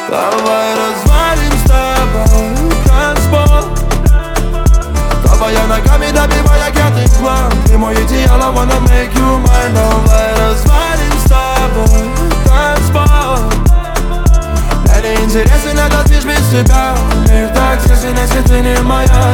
Давай развалим с тобой танцпол. Топая ногами, добивая пятый план. Ты мой идеал, I wanna make you mine. Давай развалим с тобой танцпол. Мне не интересен этот движ без тебя. Мир так тесен, если ты не моя.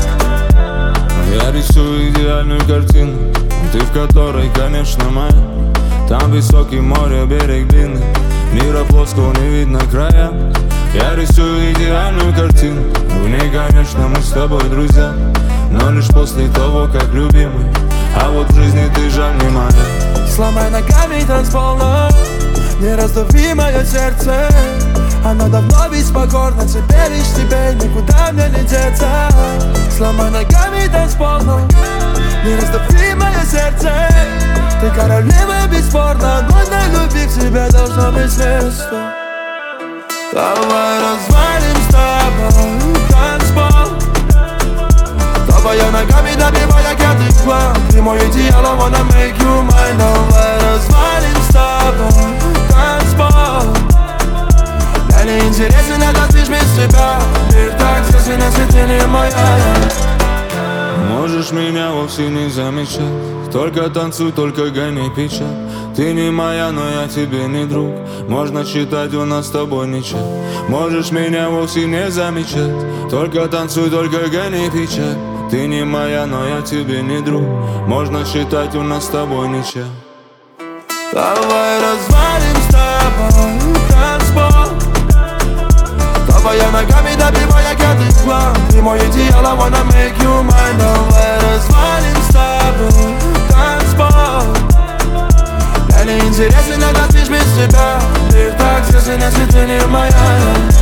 Я рисую идеальную картину, ты в которой, конечно, моя. Там высокий море, берег длинный, мира плоского не видно края. Я рисую идеальную картину, в ней, конечно, мы с тобой друзья, но лишь после того, как любимый. А вот в жизни ты жаль не моя. Сломай ногами танцпол, но не раздави мое сердце. Оно давно ведь покорно, теперь лишь тебе, никуда мне не деться. Сломай ногами танцпол, но не раздави мое сердце. Ты королева бесспорно, но на любви к тебе должно быть место. Давай развалим с тобой танцпол. Топая ногами, добивая пятый план. Ты мой идеал, I wanna make you mine. Давай развалим с тобой танцпол. Мне не интересен этот движ без тебя. Мир так тесен, если ты не моя. Можешь меня вовсе не замечать, только танцуй, только гони печаль. Ты не моя, но я тебе не друг. Можно считать, у нас с тобой ничего. Можешь меня вовсе не замечать, только танцуй, только гони печаль. Ты не моя, но я тебе не друг. Можно считать, у нас с тобой ничего. Давай развалим с тобой танцпол. Топая ногами, добивая пятый план. Ты мой идеал, I wanna make you mine. Давай развалим с тобой танцпол. Мне не интересен этот движ без тебя. Мир так тесен, если ты не моя.